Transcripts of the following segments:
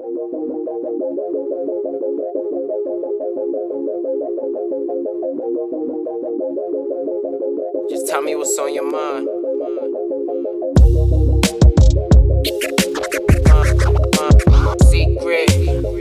Just tell me what's on your mind. Secret.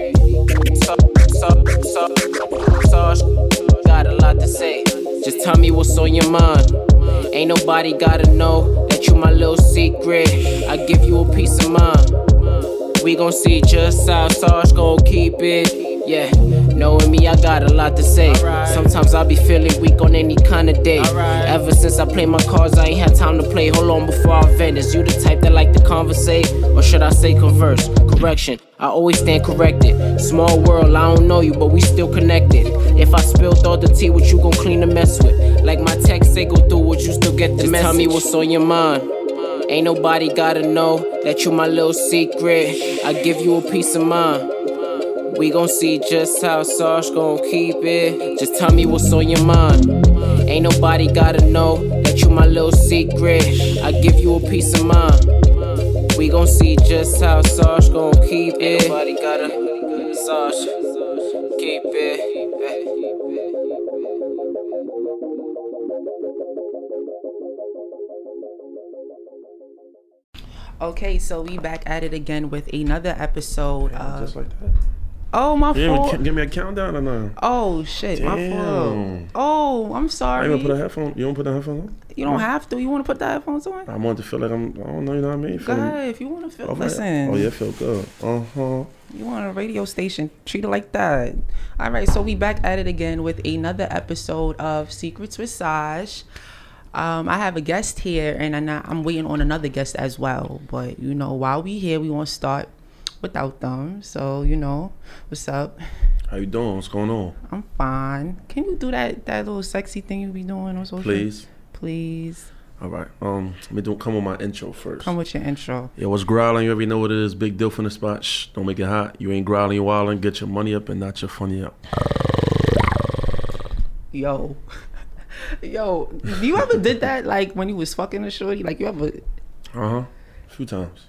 Got a lot to say. Just tell me what's on your mind. Ain't nobody gotta know that you my little secret. I give you a peace of mind. We gon' see just how Sarge gon' keep it. Yeah, knowing me, I got a lot to say. Sometimes I be feeling weak on any kind of day. Ever since I play my cards, I ain't had time to play. Hold on before I vent. Is you the type that like to conversate? Or should I say converse? Correction, I always stand corrected. Small world, I don't know you, but we still connected. If I spilled all the tea, what you gon' clean the mess with? Like my text say, go through, would you still get the message? Tell me what's on your mind. Ain't nobody gotta know that you my little secret. I give you a peace of mind. We gon' see just how Sarge gon' keep it. Just tell me what's on your mind. Ain't nobody gotta know that you my little secret. I give you a peace of mind. We gon' see just how Sarge gon' keep it. Ain't nobody gotta Sarge keep it. Okay, so we back at it again with another episode. Just like that. Oh, my fault. Give me a countdown or no? Oh shit, my fault. Oh, I'm sorry. I ain't gonna put a headphone. You don't put the headphones on? You don't have to. You want to put the headphones on? I want to feel like I don't know, you know what I mean? Go ahead, if you want to feel. Listen. Oh yeah, feel good. You on a radio station? Treat it like that. All right, so we back at it again with another episode of Secrets with Saj. I have a guest here, and I'm waiting on another guest as well. But you know, while we here, we want to start without them. So you know, what's up? How you doing? What's going on? I'm fine. Can you do that little sexy thing you be doing on social? Please. All right. Let me come with my intro first. Come with your intro. Yeah, what's growling? You already know what it is. Big deal from the spot. Shh, don't make it hot. You ain't growling, you wilding. Get your money up and not your funny up. Yo, you ever did that like when you was fucking a shorty? Like you ever? A few times.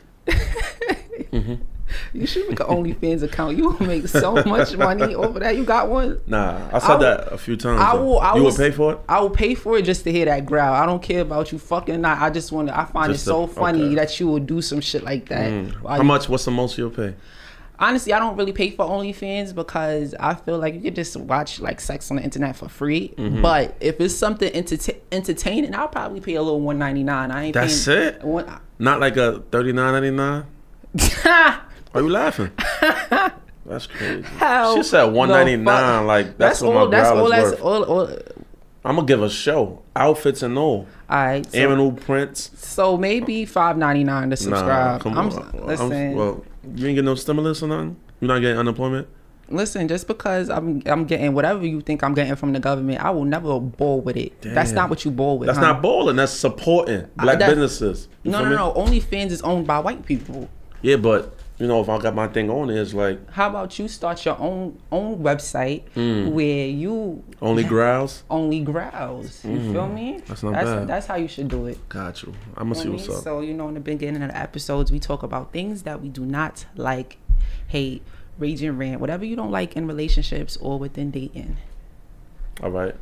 You should make an OnlyFans account. You will make so much money over that. You got one? Nah, I said that a few times. You would pay for it? I will pay for it just to hear that growl. I don't care about you fucking not. I just want to. I find just it so funny that you would do some shit like that. How much? What's the most you'll pay? Honestly, I don't really pay for OnlyFans because I feel like you could just watch like sex on the internet for free. But if it's something entertaining, I'll probably pay a little $1.99. I ain't. That's it. Not like a $39.99. Why are you laughing? That's crazy. She said $1.99. Like that's what my growl is worth. I'm gonna give a show, outfits and all. Alright. So, animal prints. So maybe $5.99 to subscribe. Nah, come on. Listen. Well, you ain't getting no stimulus or nothing. You're not getting unemployment. Listen, just because I'm getting whatever you think I'm getting from the government, I will never ball with it. Damn. That's not what you ball with. That's not balling. That's supporting black businesses. No. OnlyFans is owned by white people. Yeah, but you know, if I got my thing on, it's like. How about you start your own website where you only growls? Only growls. You feel me? That's not bad. That's how you should do it. Got you. I'm gonna see what's up. So you know, in the beginning of the episodes, we talk about things that we do not like, hate, rage and rant, whatever you don't like in relationships or within dating. All right.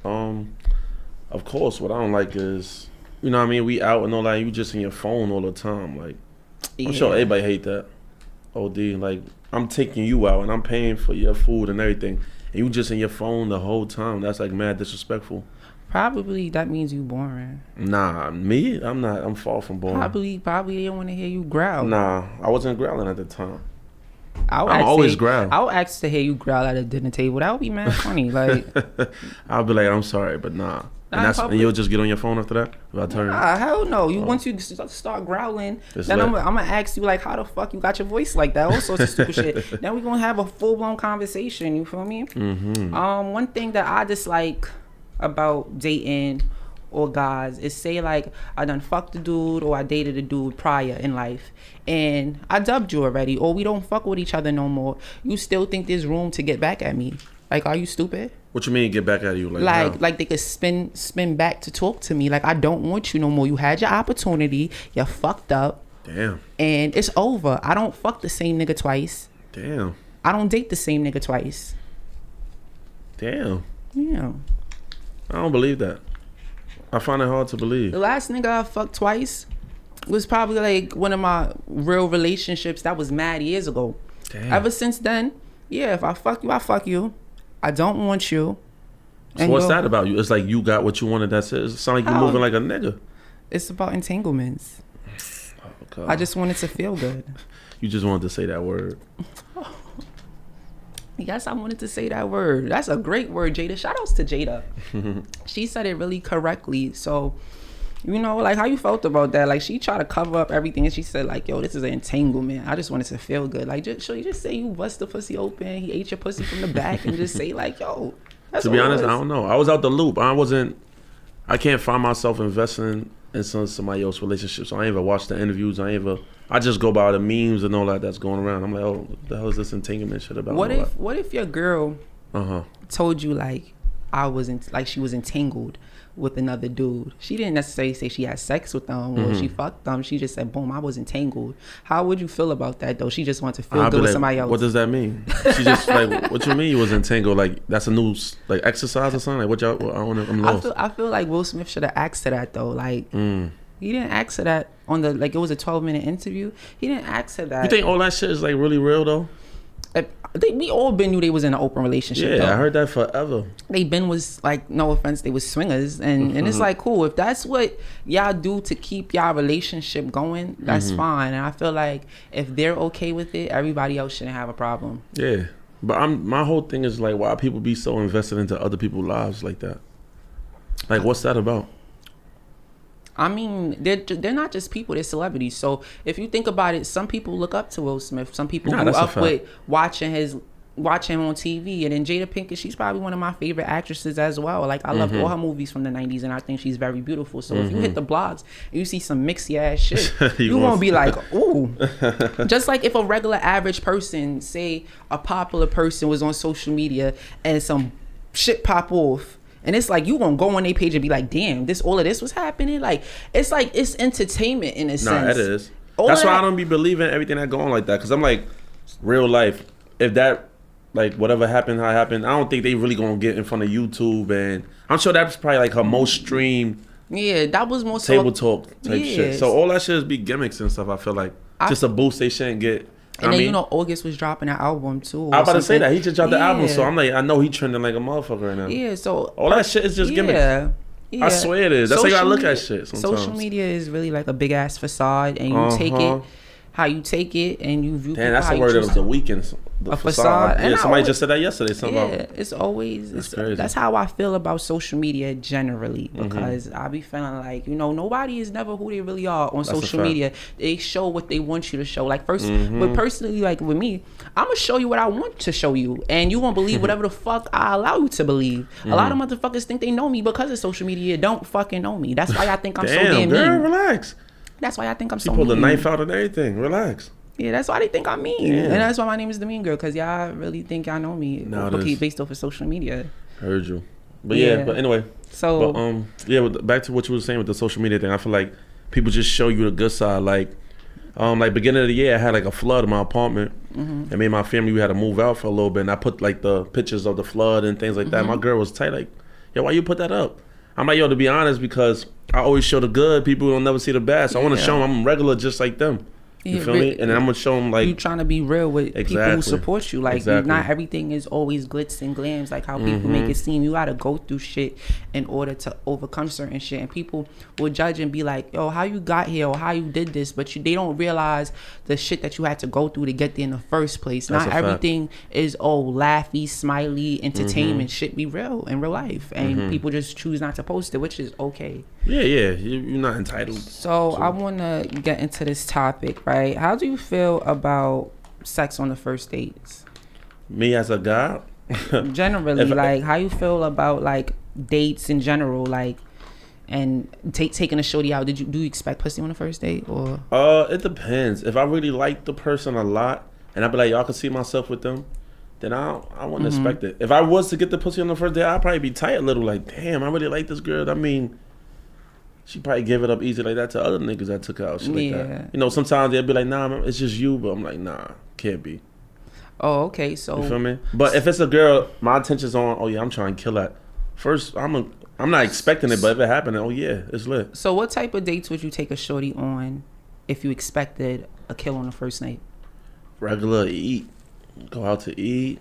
Of course, what I don't like is, you know what I mean, we out and all that, you just in your phone all the time. Like, I'm sure everybody hate that. OD, like, I'm taking you out and I'm paying for your food and everything, and you just in your phone the whole time. That's like mad disrespectful. Probably that means you boring. Nah, me? I'm not. I'm far from boring. Probably they don't want to hear you growl. Nah, I wasn't growling at the time. I'm always growl. I'll ask to hear you growl at a dinner table. That would be mad funny. Like, I'll be like, I'm sorry, but nah. And you'll just get on your phone after that? Hell no. Once you start growling, then I'm gonna ask you like, how the fuck you got your voice like that? All sorts of stupid shit. Then we're gonna have a full blown conversation. You feel me? One thing that I dislike about dating or guys is say like I done fucked a dude or I dated a dude prior in life and I dubbed you already, or we don't fuck with each other no more. You still think there's room to get back at me? Like, are you stupid? What you mean get back at you? Like they could spin back to talk to me. Like, I don't want you no more. You had your opportunity. You fucked up. Damn. And it's over. I don't fuck the same nigga twice. Damn. I don't date the same nigga twice. Damn. Yeah. I don't believe that. I find it hard to believe. The last nigga I fucked twice was probably like one of my real relationships that was mad years ago. Damn. Ever since then, yeah, if I fuck you, I fuck you. I don't want you. So what's that about you? It's like you got what you wanted. That's it. It sounds like you're moving like a nigga. It's about entanglements. Oh, I just wanted to feel good. You just wanted to say that word. Yes, I wanted to say that word. That's a great word, Jada. Shout outs to Jada. She said it really correctly. So, you know, like how you felt about that. Like she tried to cover up everything and she said like, yo, this is an entanglement. I just wanted to feel good. Like just say you bust the pussy open. He ate your pussy from the back and just say like, yo. That's to be honest, I don't know. I was out the loop. I can't find myself investing in somebody else's relationship. So I ain't even watch the interviews. I just go by the memes and all that's going around. I'm like, oh, what the hell is this entanglement shit about? What if your girl told you like she was entangled with another dude? She didn't necessarily say she had sex with them or she fucked them. She just said, boom, I was entangled. How would you feel about that though? She just wanted to feel good with somebody else. What does that mean? She just like, what you mean you was entangled? Like that's a new like exercise or something? Like what y'all? I'm lost. I feel like Will Smith should have asked her that though. Like he didn't ask her that on the it was a 12-minute interview. He didn't ask her that. You think all that shit is like really real though? We all been knew they was in an open relationship. Yeah, though. I heard that forever. They been was like, no offense, they was swingers, and it's like cool if that's what y'all do to keep y'all relationship going. That's fine, and I feel like if they're okay with it, everybody else shouldn't have a problem. Yeah, but my whole thing is like, why people be so invested into other people's lives like that? Like, what's that about? I mean, they're not just people; they're celebrities. So if you think about it, some people look up to Will Smith. Some people grew up with watching him on TV. And then Jada Pinkett, she's probably one of my favorite actresses as well. Like I loved all her movies from the 90s, and I think she's very beautiful. So if you hit the blogs and you see some mixy ass shit, you won't be like, ooh. Just like if a regular average person, say a popular person, was on social media and some shit pop off. And it's like you gonna go on their page and be like, damn, all of this was happening. Like it's entertainment in a sense. Nah, it is. That's why I don't be believing everything that go on like that. Cause I'm like, real life. If that like whatever happened, how it happened, I don't think they really gonna get in front of YouTube. And I'm sure that's probably like her most streamed. Yeah, that was more table talk type shit. So all that shit is be gimmicks and stuff. I feel like just a boost they shouldn't get. And then you know August was dropping an album too. I was about to say that he just dropped the album, so I'm like, I know he trending like a motherfucker right now. Yeah, so all that shit is just gimmicks. Yeah. I swear it is. That's how you gotta look at shit sometimes. Social media is really like a big ass facade, and you take it how you take it, and you view. Damn, that's the word of the weekend. A facade. Yeah, somebody just said that yesterday. It's always crazy. That's how I feel about social media generally, because I be feeling like, you know, nobody is never who they really are on social media. They show what they want you to show. Like but personally, like with me, I'm gonna show you what I want to show you, and you won't believe whatever the fuck I allow you to believe. A lot of motherfuckers think they know me because of social media. Don't fucking know me. That's why I think I'm so damn girl, mean. Relax. That's why I think I'm so mean. She pulled the knife out and everything. Relax. Yeah, that's why they think I'm mean. And that's why my name is the Mean Girl, because y'all really think y'all know me based off of social media. Heard you. But but anyway. So back to what you were saying with the social media thing. I feel like people just show you the good side. Like beginning of the year, I had like a flood in my apartment, and me and my family, we had to move out for a little bit, and I put like the pictures of the flood and things like that. My girl was tight, like, yo, why you put that up? I'm like, yo, to be honest, because I always show the good, people don't never see the bad, so I want to show them I'm regular just like them. You feel me? And then I'm gonna show them like you trying to be real with people who support you. Like not everything is always glitz and glams like how people make it seem. You gotta go through shit in order to overcome certain shit. And people will judge and be like, yo, how you got here or how you did this, but they don't realize the shit that you had to go through to get there in the first place. That's not everything is laughy, smiley, entertainment. Shit be real in real life, and people just choose not to post it, which is okay. Yeah, you're not entitled. So I wanna get into this topic, right? How do you feel about sex on the first dates? Me as a guy? Generally, like how you feel about like dates in general, like and taking a shorty out. Do you expect pussy on the first date or? It depends. If I really like the person a lot and I be like, y'all can see myself with them, then I wouldn't expect it. If I was to get the pussy on the first date, I'd probably be tight a little, like, damn, I really like this girl. I mean, she probably give it up easy like that to other niggas that took her out, shit like that. You know, sometimes they'll be like, nah, it's just you, but I'm like, nah, can't be. Oh, okay. So you feel me? But if it's a girl, my attention's on. Oh yeah, I'm trying to kill that. First, I'm not expecting it, but if it happened, oh yeah, it's lit. So what type of dates would you take a shorty on if you expected a kill on the first night? Regular eat, go out to eat.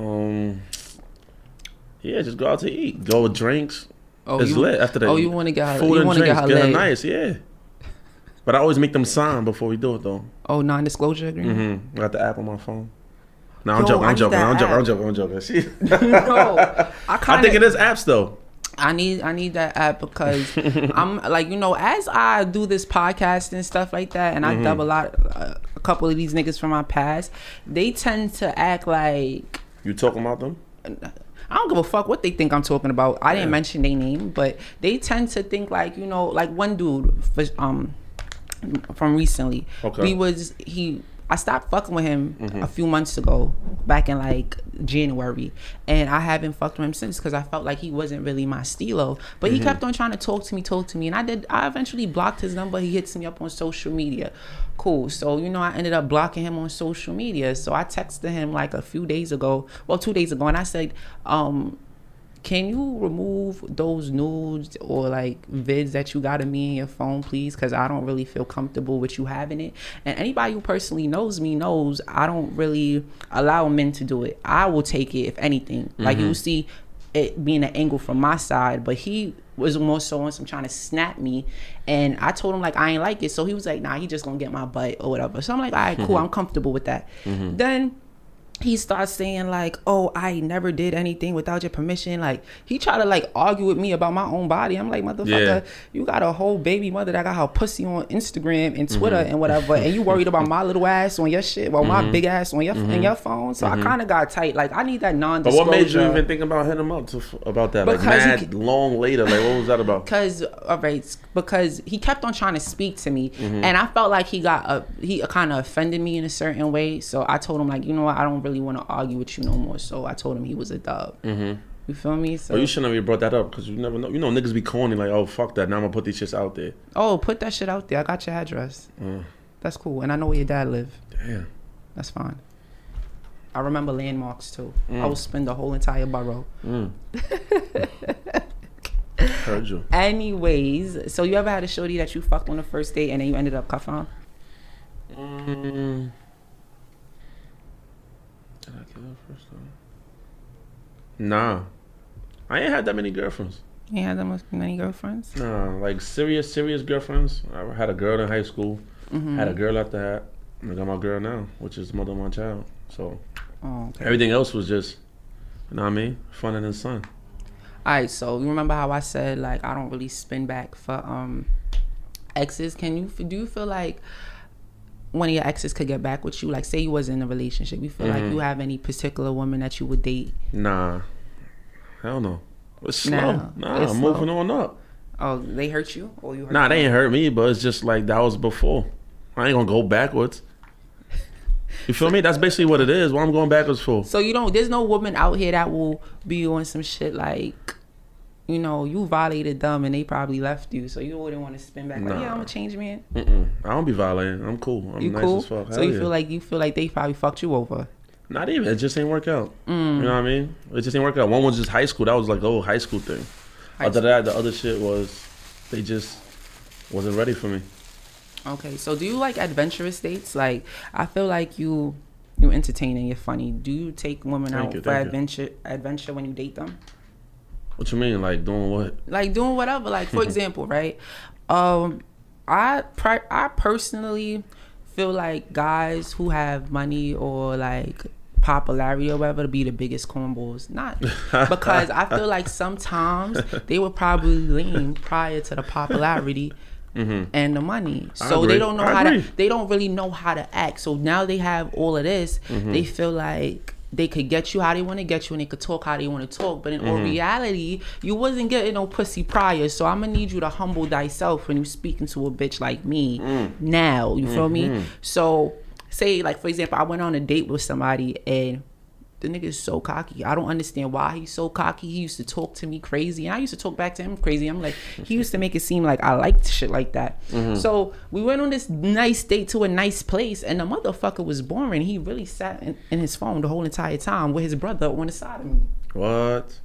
Yeah, just go out to eat. Go with drinks. Oh, it's lit after that. Oh, you want to get her? Food You want to get her get her leg? nice, yeah. But I always make them sign before we do it though. Oh, non-disclosure agreement. I got the app on my phone. No, Yo, I'm joking. I I'm need joking. See? No, I think it is apps though. I need that app because I'm like, you know, as I do this podcast and stuff like that, and I dub a couple of these niggas from my past, they tend to act like You talking about them? I don't give a fuck what they think I'm talking about. I didn't mention their name, but they tend to think like, you know, like one dude from recently. Okay. I stopped fucking with him a few months ago, back in like January, and I haven't fucked with him since because I felt like he wasn't really my stilo. But he kept on trying to talk to me, and I eventually blocked his number. He hits me up on social media. Cool. So, you know, I ended up blocking him on social media. So I texted him like a few days ago, 2 days ago, and I said, can you remove those nudes or like vids that you got of me in your phone, please? Because I don't really feel comfortable with you having it. And anybody who personally knows me knows I don't really allow men to do it. I will take it if anything. Like you see it being an angle from my side, but he was more so on some trying to snap me, and I told him like I ain't like it. So he was like, nah, he just gonna get my butt or whatever. So I'm like, all right, cool, I'm comfortable with that. Then he starts saying like, oh, I never did anything without your permission. Like he tried to like argue with me about my own body. I'm like, motherfucker, you got a whole baby mother that got her pussy on Instagram and Twitter and whatever, and you worried about my little ass on your shit while my big ass on your in your phone. So I kind of got tight. Like I need that non-disclosure. But what made you even think about hitting him up about that? Like mad long later, like what was that about? Because he kept on trying to speak to me, and I felt like he kind of offended me in a certain way. So I told him like, you know what, I don't really want to argue with you no more. So I told him he was a dub. You feel me? So you shouldn't have even brought that up because you never know. You know, niggas be corny like, oh fuck that. Now I'm gonna put these shits out there. Oh, put that shit out there. I got your address. That's cool, and I know where your dad live. Damn, that's fine. I remember landmarks too. I will spend the whole entire borough. Heard you. Anyways, so you ever had a shorty that you fucked on the first date and then you ended up cuffing? Did I kill her first time? Nah. I ain't had that many girlfriends. You ain't had that many girlfriends? Nah, like serious girlfriends. I had a girl in high school. Had a girl after that. And I got my girl now, which is the mother of my child. So everything else was just, you know what I mean? Fun and sun. Alright, so you remember how I said like I don't really spin back for exes? Do you feel like one of your exes could get back with you? Like say you was in a relationship, you feel like you have any particular woman that you would date? Nah. Hell no. It's slow. Nah, I'm moving on up. Oh, they hurt you? Or you hurt them? They ain't hurt me, but it's just like that was before. I ain't gonna go backwards. You feel me? That's basically what it is. What I'm going backwards for. So there's no woman out here that will be on some shit like, you know, you violated them and they probably left you, so you wouldn't want to spin back like, yeah, I'm a change man. I don't be violating. I'm cool. I'm nice as fuck. So you feel like they probably fucked you over? Not even. It just ain't work out. You know what I mean? It just ain't work out. One was just high school. That was like the old high school thing. Other than that, the other shit was they just wasn't ready for me. Okay, so do you like adventurous dates? Like, I feel like you entertaining, you're funny. Do you take women out for adventure when you date them? What you mean, like doing what? Like doing whatever. Like for example, right? I personally feel like guys who have money or like popularity or whatever to be the biggest cornballs. Not because I feel like sometimes they were probably lame prior to the popularity. And the money, so they don't know they don't really know how to act. So now they have all of this. They feel like they could get you how they want to get you, and they could talk how they want to talk. But in all reality, you wasn't getting no pussy prior. So I'm gonna need you to humble thyself when you speaking to a bitch like me. Now, you feel me? So say like for example, I went on a date with somebody and the nigga is so cocky. I don't understand why he's so cocky. He used to talk to me crazy, and I used to talk back to him crazy. I'm like, he used to make it seem like I liked shit like that. So we went on this nice date to a nice place, and the motherfucker was boring. He really sat in his phone the whole entire time with his brother on the side of me. What?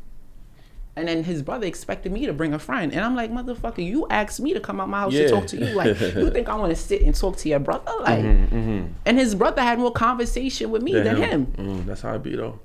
And then his brother expected me to bring a friend. And I'm like, motherfucker, you asked me to come out my house to talk to you. Like, you think I want to sit and talk to your brother? Like, and his brother had more conversation with me than him. That's how it be, though.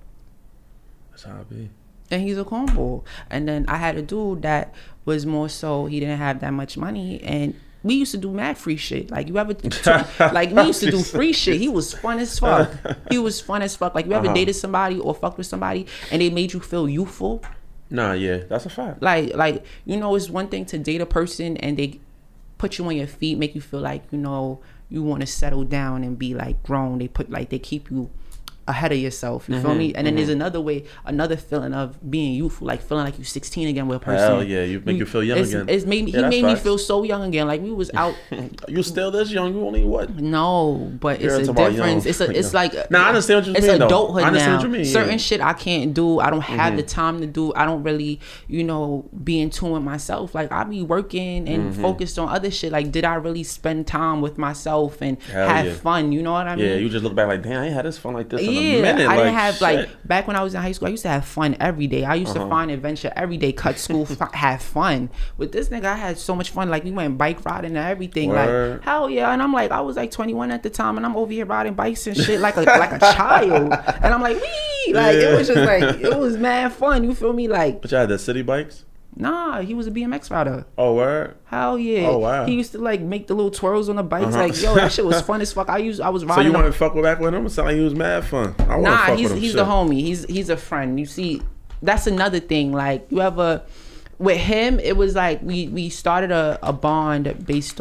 That's how it be. And he's a cornball. And then I had a dude that was more so, he didn't have that much money. And we used to do mad free shit. Like, you ever, like, we used to do free shit. He was fun as fuck. He was fun as fuck. Like, you ever dated somebody or fucked with somebody and they made you feel youthful? Nah, yeah, that's a fact. Like, you know, it's one thing to date a person and they put you on your feet, make you feel like, you know, you want to settle down and be like grown. They keep you ahead of yourself. You feel me? And then there's another feeling of being youthful, like feeling like you're 16 again with a person. Hell yeah, you make you feel young again. He made me feel so young again. Like, we was out. You still this young? You only what? No, but it's a difference. It's like, I understand what you mean. It's adulthood now. I understand what you mean. Certain shit I can't do. I don't have the time to do. I don't really, you know, be in tune with myself. Like, I be working and focused on other shit. Like, did I really spend time with myself and have fun? You know what I mean? Yeah, you just look back like, damn, I ain't had this fun like this. Yeah, I didn't have like back when I was in high school. I used to have fun every day. I used to find adventure every day, cut school, have fun. With this nigga, I had so much fun. Like, we went bike riding and everything. Word. Like, hell yeah. And I'm like, I was like 21 at the time, and I'm over here riding bikes and shit like a child. And I'm like, wee, like it was just like it was mad fun. You feel me? Like, but you had the city bikes. Nah, he was a BMX rider. Oh, word? Hell yeah. Oh, wow. He used to like make the little twirls on the bikes. Like, yo, that shit was fun as fuck. I was riding. So you want to fuck back with him? It sound like he was mad fun. Nah, he's the homie. He's a friend. You see, that's another thing. Like, you ever with him, it was like we started a bond based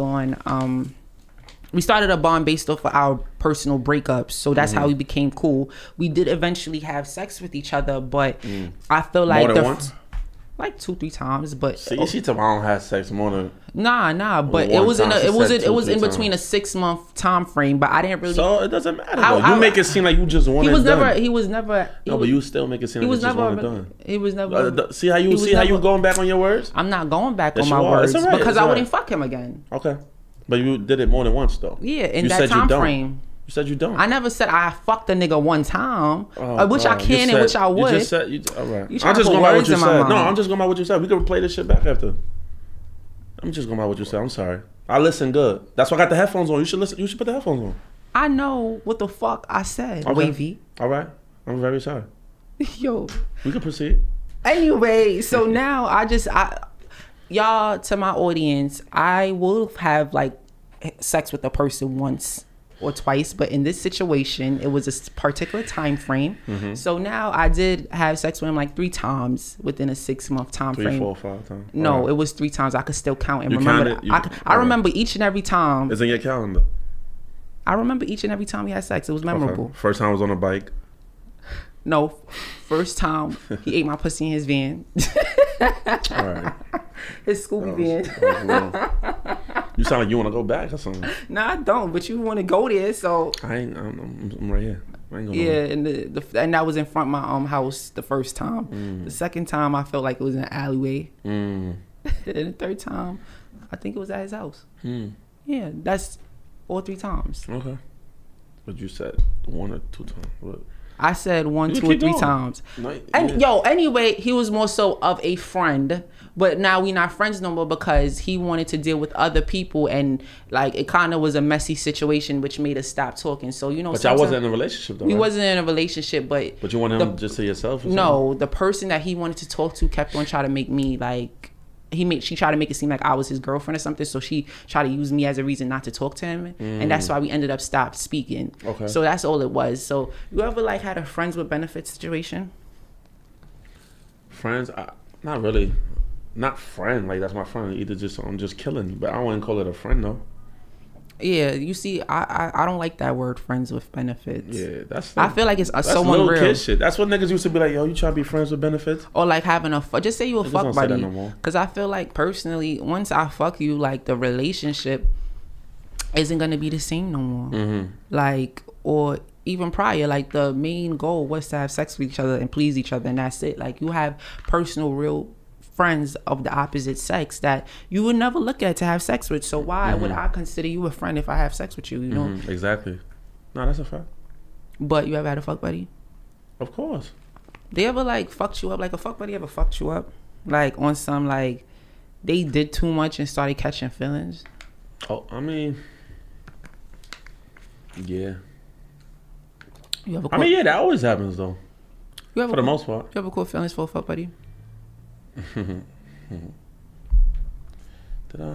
on we started a bond based off of our personal breakups. So that's how we became cool. We did eventually have sex with each other, but I feel like more than once? Like 2-3 times, but see, she told me I don't have sex more than nah, but it was in between a 6-month time frame, but I didn't really. So it doesn't matter. You make it seem like you just want it done. He was never. No, but you still make it seem like you just want it done. He was never. See how you going back on your words? I'm not going back on my words because I wouldn't fuck him again. Okay, but you did it more than once though. Yeah, in that time frame. You said you don't. I never said I fucked a nigga one time, which I can and which I would. You just said, all right. I'm just going by what you said. No, I'm just going by what you said. We could play this shit back after. I'm just going by what you said. I'm sorry. I listen good. That's why I got the headphones on. You should listen. You should put the headphones on. I know what the fuck I said, okay. Wavy. All right. I'm very sorry. Yo. We can proceed. Anyway, so now y'all, to my audience, I will have like sex with a person once or twice, but in this situation it was a particular time frame. So now I did have sex with him like 3 times within a 6-month time frame. 3, 4, 5 times. No, it was 3 times. I could still count and remember. I remember each and every time. It's in your calendar. I remember each and every time we had sex. It was memorable. Okay. First time was on a bike. No, first time he ate my pussy in his van. All right. His Scooby van. You sound like you want to go back or something. No, I don't. But you want to go there, so I'm right here. I ain't going and and that was in front of my house the first time. The second time I felt like it was in an alleyway. And the third time, I think it was at his house. Yeah, that's all 3 times. Okay. But you said 1 or 2 times. What? I said 1, 2, or 3 times. Anyway, he was more so of a friend, but now we not friends no more because he wanted to deal with other people, and like it kind of was a messy situation, which made us stop talking. So but y'all wasn't in a relationship though. We wasn't in a relationship, but you want him just to yourself? Or no, the person that he wanted to talk to kept on trying to make me like. She tried to make it seem like I was his girlfriend or something, so she tried to use me as a reason not to talk to him, and that's why we ended up stopped speaking. Okay. So that's all it was. So you ever like had a friends with benefits situation? Friends, not really, not friend. Like that's my friend. Either just I'm just killing you, but I wouldn't call it a friend though. Yeah, you see, I don't like that word, friends with benefits. Yeah, I feel like it's someone little real. Kid shit. That's what niggas used to be like, yo, you try to be friends with benefits? Or like having just say you a fuck buddy. No, because I feel like personally, once I fuck you, like the relationship isn't gonna be the same no more. Like, or even prior, like the main goal was to have sex with each other and please each other, and that's it. Like you have personal, real friends of the opposite sex that you would never look at to have sex with. So why would I consider you a friend if I have sex with you? You know? Exactly. No, that's a fact. But you ever had a fuck buddy? Of course. They ever like fucked you up? Like a fuck buddy ever fucked you up? Like on some like they did too much and started catching feelings? Oh, I mean, yeah. You ever? I mean, yeah, that always happens though. You ever for the most part. You ever caught feelings for a fuck buddy? Did I?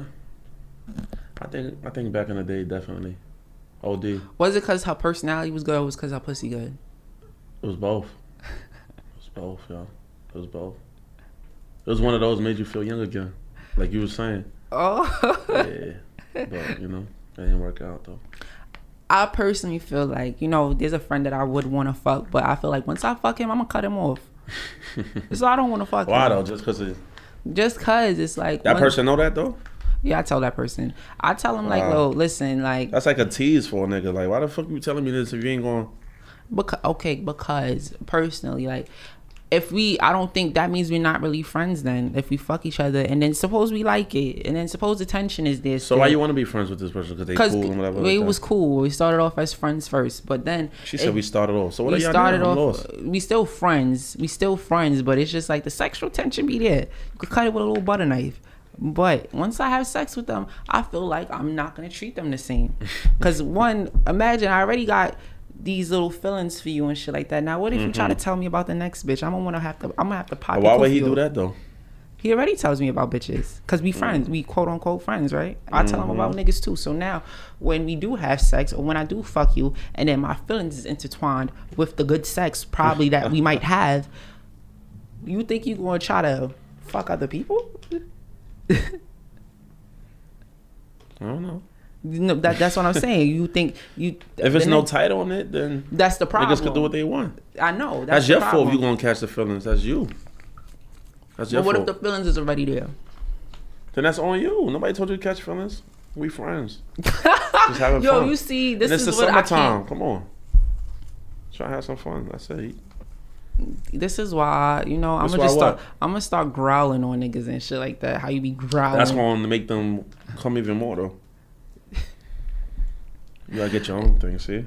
I think back in the day, definitely. OD. Was it because her personality was good, or was it because her pussy good? It was both. It was both, y'all. It was both. It was one of those made you feel young again, like you were saying. Oh. Yeah, but you know, it didn't work out though. I personally feel like, you know, there's a friend that I would want to fuck, but I feel like once I fuck him, I'm gonna cut him off. So I don't want to fuck him. Why though? Just because it's like that person know that though. Yeah, I tell that person. I tell him like, "Yo, listen, like that's like a tease for a nigga. Like, why the fuck you telling me this if you ain't going?" Because personally, like, I don't think that means we're not really friends. Then if we fuck each other, and then suppose we like it, and then suppose the tension is there. So why you want to be friends with this person? Because they cool and whatever. It was cool. We started off as friends first, but then she said we started off. So what are y'all started doing? off. We still friends. But it's just like the sexual tension be there. You could cut it with a little butter knife. But once I have sex with them, I feel like I'm not gonna treat them the same. Cause imagine I already got these little feelings for you and shit like that. Now what if you try to tell me about the next bitch? I'm gonna have to pop. Why would he do that though? He already tells me about bitches. Cause we friends, we quote unquote friends, right? I tell him about niggas too. So now when we do have sex, or when I do fuck you, and then my feelings is intertwined with the good sex probably that we might have, you think you gonna try to fuck other people? I don't know. No, that's what I'm saying. You think you if it's no title on it, then that's the problem. Niggas can do what they want. I know. That's your fault if you gonna catch the feelings. That's you. That's your fault. What if the feelings is already there? Then that's on you. Nobody told you to catch feelings. We friends. Just having fun. You see, this and is what summertime. Come on. Try to have some fun. That's it. This is why, you know, I'm gonna start growling on niggas and shit like that. How you be growling? That's going to make them come even more though. You gotta get your own thing, see?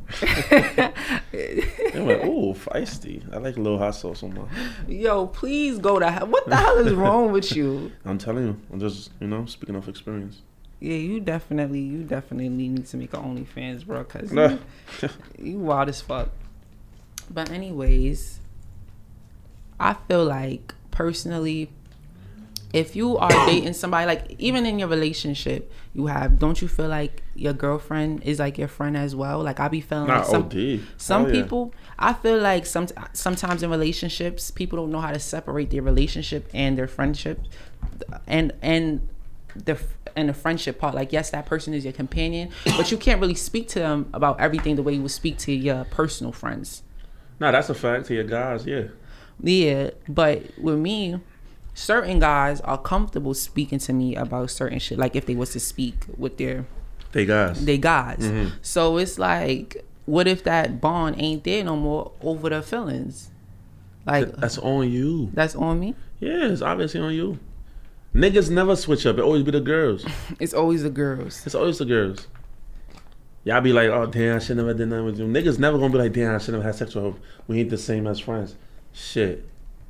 They went, ooh, feisty. I like a little hot sauce on mine. Yo, please go to hell. What the hell is wrong with you? I'm telling you. I'm just, you know, speaking of experience. Yeah, you definitely need to make an OnlyFans, bro, because you wild as fuck. But anyways, I feel like personally, if you are dating somebody, like even in your relationship, don't you feel like your girlfriend is like your friend as well? Like I be feeling like some people, I feel like sometimes in relationships, people don't know how to separate their relationship and their friendship, and the friendship part. Like yes, that person is your companion, but you can't really speak to them about everything the way you would speak to your personal friends. No, that's a fact to your guys, yeah. Yeah, but with me, certain guys are comfortable speaking to me about certain shit. Like if they was to speak with they guys. Mm-hmm. So it's like, what if that bond ain't there no more over the feelings? Like that's on you. That's on me? Yeah, it's obviously on you. Niggas never switch up. It always be the girls. It's always the girls. It's always the girls. Y'all be like, oh damn, I should never did nothing with you. Niggas never gonna be like, damn, I should never had sex with her. We ain't the same as friends. Shit.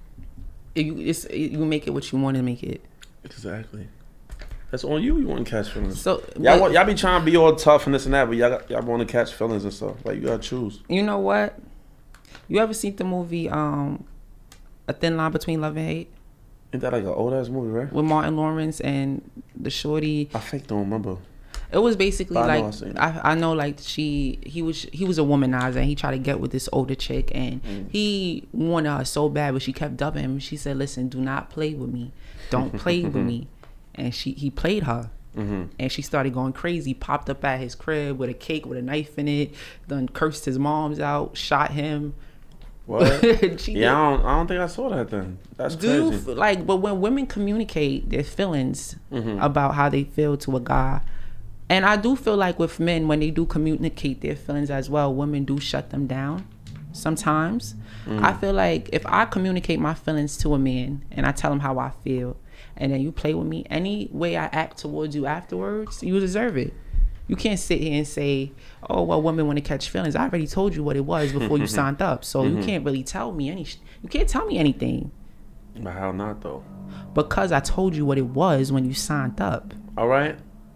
You make it what you want to make it. Exactly. That's on you. You want to catch feelings. So y'all be trying to be all tough and this and that, but y'all want to catch feelings and stuff. Like you gotta choose. You know what? You ever seen the movie A Thin Line Between Love and Hate? Ain't that like an old ass movie, right? With Martin Lawrence and the shorty. I fake don't remember. It was basically I know like he was a womanizer and he tried to get with this older chick and he wanted her so bad, but she kept dubbing him. She said, listen, do not play with me. Don't play with me. And he played her. And she started going crazy, popped up at his crib with a cake with a knife in it, then cursed his moms out, shot him. What? Yeah, I don't think I saw that then. That's crazy. But when women communicate their feelings about how they feel to a guy, And I do feel like with men, when they do communicate their feelings as well, women do shut them down sometimes. I feel like if I communicate my feelings to a man and I tell him how I feel, and then you play with me, any way I act towards you afterwards, you deserve it. You can't sit here and say, oh, well, women want to catch feelings. I already told you what it was before you signed up. So you can't really tell me you can't tell me anything. But how not, though? Because I told you what it was when you signed up. All right.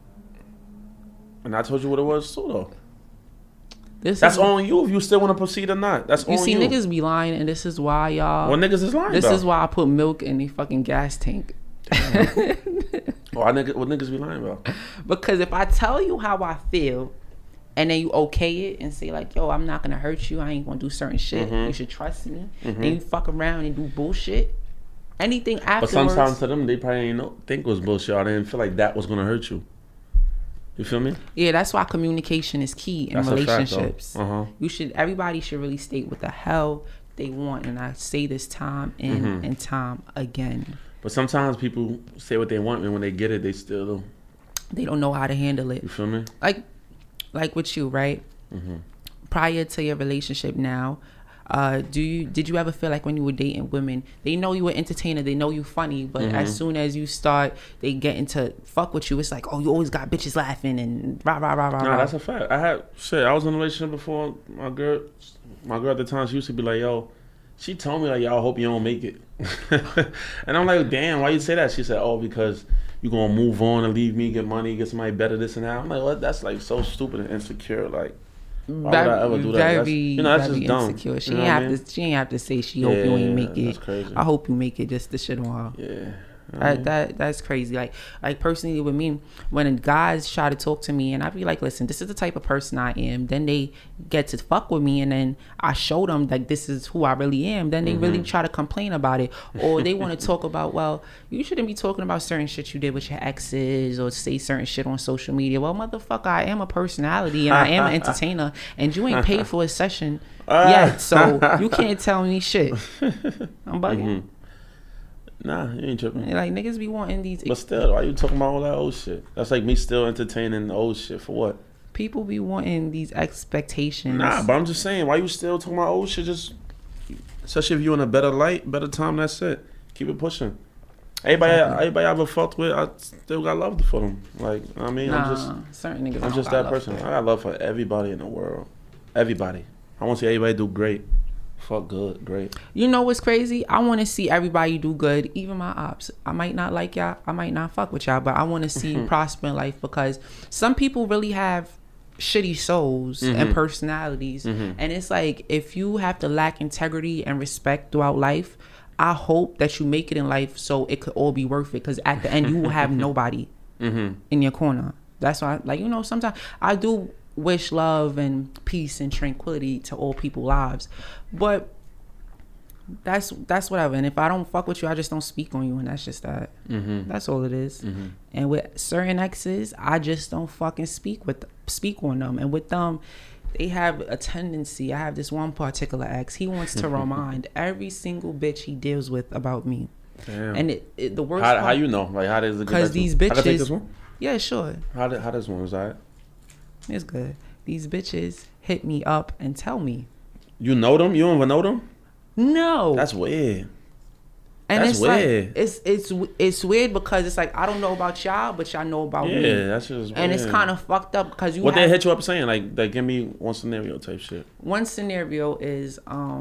And I told you what it was too, though. That's on you if you still want to proceed or not. That's on you. You see, niggas be lying, and this is why y'all... Well, niggas is lying, This is why I put milk in the fucking gas tank. What niggas be lying about? Because if I tell you how I feel, and then you okay it and say like, yo, I'm not going to hurt you, I ain't going to do certain shit, you should trust me, and you fuck around and do bullshit, anything afterwards... But sometimes to them, they probably ain't think it was bullshit, or they didn't feel like that was going to hurt you. You feel me? Yeah, that's why communication is key in relationships. Everybody should really state what the hell they want, and I say this time and time again. But sometimes people say what they want, and when they get it, they still don't know how to handle it. You feel me? Like with you, right? Prior to your relationship now, did you ever feel like when you were dating women, they know you an entertainer, they know you funny, but as soon as you start, they get into fuck with you, it's like, oh, you always got bitches laughing and rah rah rah rah. Nah, that's a fact. I was in a relationship before. My girl at the time, she used to be like, yo, she told me like, yo, I hope you don't make it. And I'm like, damn, why you say that? She said, oh, because you gonna move on and leave me, get money, get somebody better, this and that. I'm like, what? That's like so stupid and insecure. Like, why would I ever do that? That's just dumb. Insecure. She ain't have to say she hope you ain't make it. That's crazy. I hope you make it, just to shit on her. Yeah. That's crazy. Like personally with me, when guys try to talk to me and I be like, listen, this is the type of person I am, then they get to fuck with me and then I show them like this is who I really am, then they really try to complain about it, or they want to talk about, well, you shouldn't be talking about certain shit you did with your exes or say certain shit on social media. Well, motherfucker, I am a personality and I am an entertainer and you ain't paid for a session yet, so you can't tell me shit. I'm bugging. Nah, you ain't tripping. Like, niggas be wanting these... But still, why you talking about all that old shit? That's like me still entertaining the old shit. For what? People be wanting these expectations. Nah, but I'm just saying, why you still talking about old shit? Just... Especially if you in a better light, better time, that's it. Keep it pushing. Everybody I ever fucked with, I still got love for them. Like, I mean, certain niggas I'm just that person. I got love for everybody in the world. Everybody. I want to see everybody do great. Fuck good, great. You know what's crazy? I want to see everybody do good, even my ops. I might not like y'all, I might not fuck with y'all, but I want to see you prosper in life, because some people really have shitty souls and personalities, and it's like, if you have to lack integrity and respect throughout life, I hope that you make it in life so it could all be worth it, because at the end you will have nobody in your corner. That's why, like, you know, sometimes I do wish love and peace and tranquility to all people's lives, but that's whatever. And if I don't fuck with you, I just don't speak on you, and that's just that. That's all it is. And with certain exes, I just don't fucking speak on them. And with them, they have a tendency. I have this one particular ex. He wants to remind every single bitch he deals with about me. Damn. And the worst. How you know? Like, how does it? Because these bitches. I can take this one? Yeah, sure. How does one? Is that? It's good. These bitches hit me up and tell me. You know them? You don't even know them? No. That's weird. And that's weird. Like, it's weird because it's like, I don't know about y'all, but y'all know about me. Yeah, that's just weird. And it's kind of fucked up because what they hit you up saying? Like give me one scenario type shit. One scenario is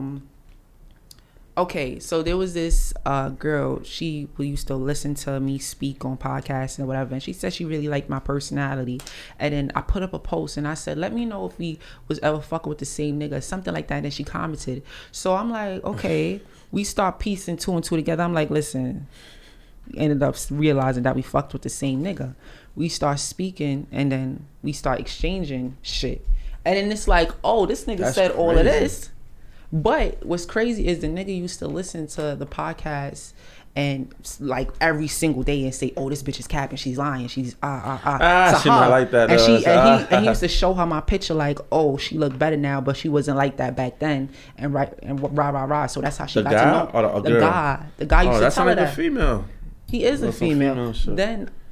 okay, so there was this girl, she used to listen to me speak on podcasts and whatever, and she said she really liked my personality. And then I put up a post and I said, let me know if we was ever fucking with the same nigga, something like that. And then she commented. So I'm like, okay, we start piecing two and two together. I'm like, listen, ended up realizing that we fucked with the same nigga. We start speaking and then we start exchanging shit. And then it's like, oh, this nigga said crazy. All of this. But what's crazy is the nigga used to listen to the podcast and like every single day and say, oh, this bitch is capping, she's lying, she's she not like that. And he used to show her my picture like, oh, she looked better now, but she wasn't like that back then, and rah. So that's how she got to know. The guy used to tell her that. That's like a female. He is a female. Then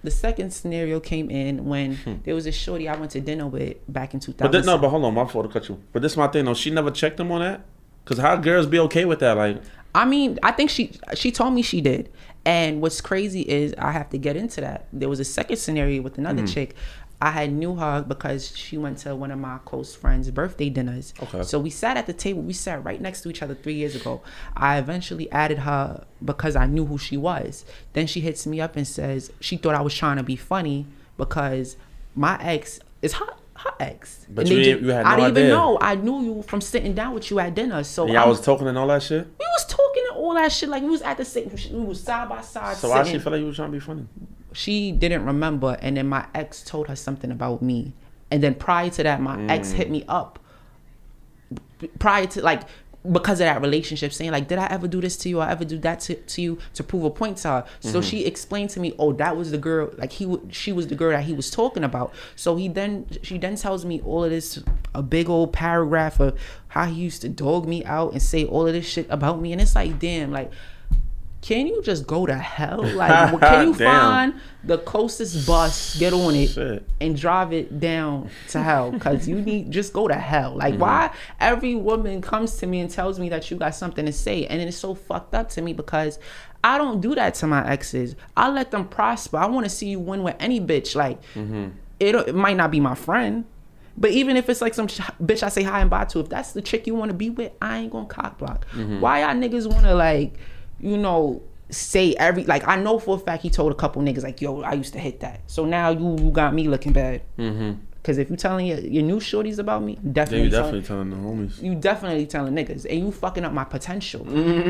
The second scenario came in when there was a shorty I went to dinner with back in 2000. But hold on, my fault to cut you. But this is my thing though. She never checked him on that. Cause how girls be okay with that? Like, I mean, I think she told me she did. And what's crazy is I have to get into that. There was a second scenario with another chick. I had knew her because she went to one of my close friends' birthday dinners. Okay. So we sat at the table. We sat right next to each other 3 years ago. I eventually added her because I knew who she was. Then she hits me up and says she thought I was trying to be funny because my ex is her ex. But you had no idea. I didn't even know. I knew you from sitting down with you at dinner. So I was talking and all that shit? We was talking and all that shit. Like we was at the same, we was side by side. So why she feel like you was trying to be funny? She didn't remember, and then my ex told her something about me, and then prior to that, my ex hit me up. Prior to like, because of that relationship, saying like, did I ever do this to you or ever do that to you to prove a point to her? So she explained to me, oh, that was the girl. Like she was the girl that he was talking about. So she then tells me all of this, a big old paragraph of how he used to dog me out and say all of this shit about me, and it's like, damn, like. Can you just go to hell? Like, can you find the closest bus, get on it, and drive it down to hell? Because you need just go to hell. Like, why every woman comes to me and tells me that you got something to say, and it's so fucked up to me because I don't do that to my exes. I let them prosper. I want to see you win with any bitch. Like, it might not be my friend, but even if it's like some bitch I say hi and bye to, if that's the chick you want to be with, I ain't gonna cock block. Why y'all niggas want to like, you know, say like I know for a fact he told a couple niggas like, yo, I used to hit that. So now you got me looking bad. Because if you telling your new shorties about me, definitely telling the homies. You definitely telling niggas, and you fucking up my potential.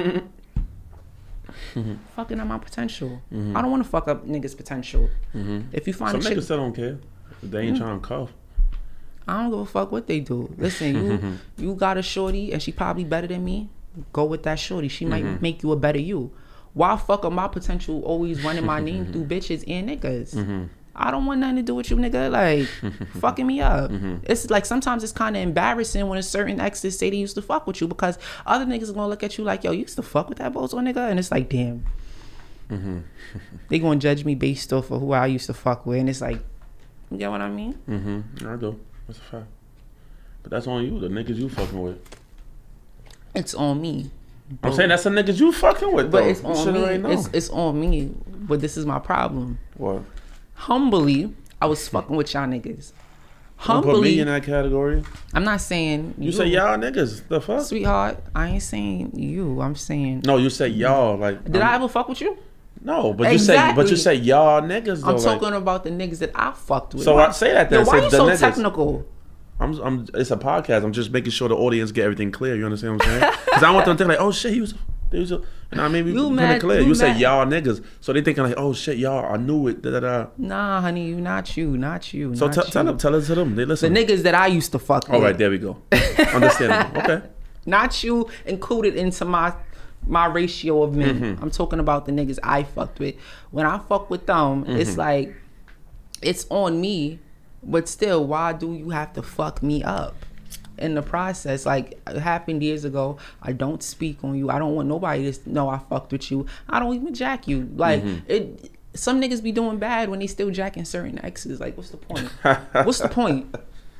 Fucking up my potential. I don't want to fuck up niggas' potential. If you find some a chick, niggas still don't care. They ain't trying to cuff. I don't give a fuck what they do. Listen, you got a shorty and she probably better than me. Go with that shorty. She might make you a better you. Why fuck up my potential always running my name through bitches and niggas? I don't want nothing to do with you, nigga. Like, fucking me up. It's like sometimes it's kind of embarrassing when a certain exes say they used to fuck with you because other niggas are gonna look at you like, yo, you used to fuck with that bozo nigga? And it's like, damn. They gonna judge me based off of who I used to fuck with. And it's like, you get what I mean? I do. That's a fact. But that's on you, the niggas you fucking with. It's on me. I'm saying that's the niggas you fucking with, though. But it's on me. It's on me. But this is my problem. What? Humbly, I was fucking with y'all niggas. Humbly, put me in that category. I'm not saying you say y'all niggas. The fuck, sweetheart. I ain't saying you. I'm saying no. You say y'all. Like, did I ever fuck with you? No, but you say y'all niggas. Though, I'm talking about the niggas that I fucked with. So I say that. Then. Yo, why you so technical? It's a podcast. I'm just making sure the audience get everything clear. You understand what I'm saying? Because I want them to think like, oh shit, he was maybe you mad, clear. You say y'all niggas, so they thinking like, oh shit, y'all, I knew it. Da, da, da. Nah, honey, not you. So tell it to them. They listen. The niggas that I used to fuck with. All right, there we go. Understandable. Okay. Not you included into my ratio of men. I'm talking about the niggas I fucked with. When I fuck with them, it's like, it's on me. But still, why do you have to fuck me up in the process? Like, it happened years ago. I don't speak on you. I don't want nobody to know I fucked with you. I don't even jack you. Like, some niggas be doing bad when they still jacking certain exes. Like, what's the point? What's the point?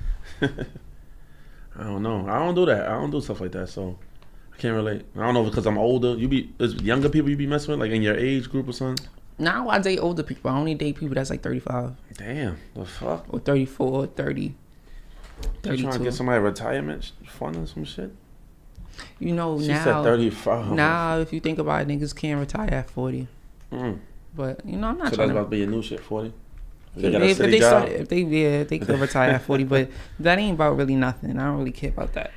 I don't know. I don't do that. I don't do stuff like that, so I can't relate. I don't know because I'm older. There's younger people you be messing with, like in your age group or something? Now I date older people. I only date people that's like 35. Damn, the fuck? Or 34, 30, 32. You trying to get somebody retirement fund or some shit? You know, she now. Said 35. Now, if you think about it, niggas can't retire at 40. But, you know, I'm not so trying that's about to be a new shit, 40? If they could retire at 40, but that ain't about really nothing. I don't really care about that.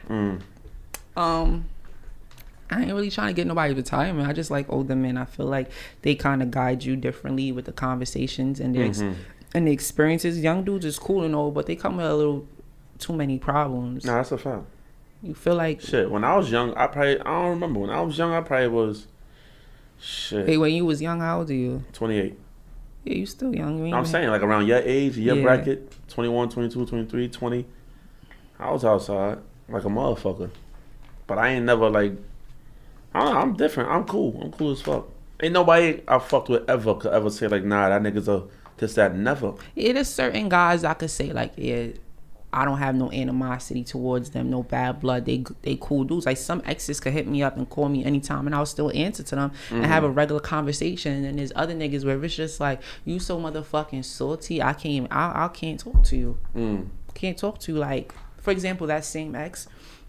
I ain't really trying to get nobody retirement. I just like older men. I feel like they kind of guide you differently with the conversations and the experiences. Young dudes is cool and all, but they come with a little too many problems. Nah, that's a fact. You feel like shit. When I was young, I don't remember. When I was young, I probably was shit. Hey, when you was young, how old are you? 28. Yeah, you still young. I'm saying like around your age, your bracket, 21, 22, 23, 20. I was outside like a motherfucker, but I ain't never like. I'm different. I'm cool. I'm cool as fuck. Ain't nobody I fucked with ever could ever say like, nah, that nigga's a this, that, never. It is certain guys I could say like, yeah, I don't have no animosity towards them, no bad blood. They cool dudes. Like some exes could hit me up and call me anytime, and I'll still answer to them and have a regular conversation. And there's other niggas where it's just like, you so motherfucking salty. I can't talk to you. Can't talk to you. Like, for example, that same ex.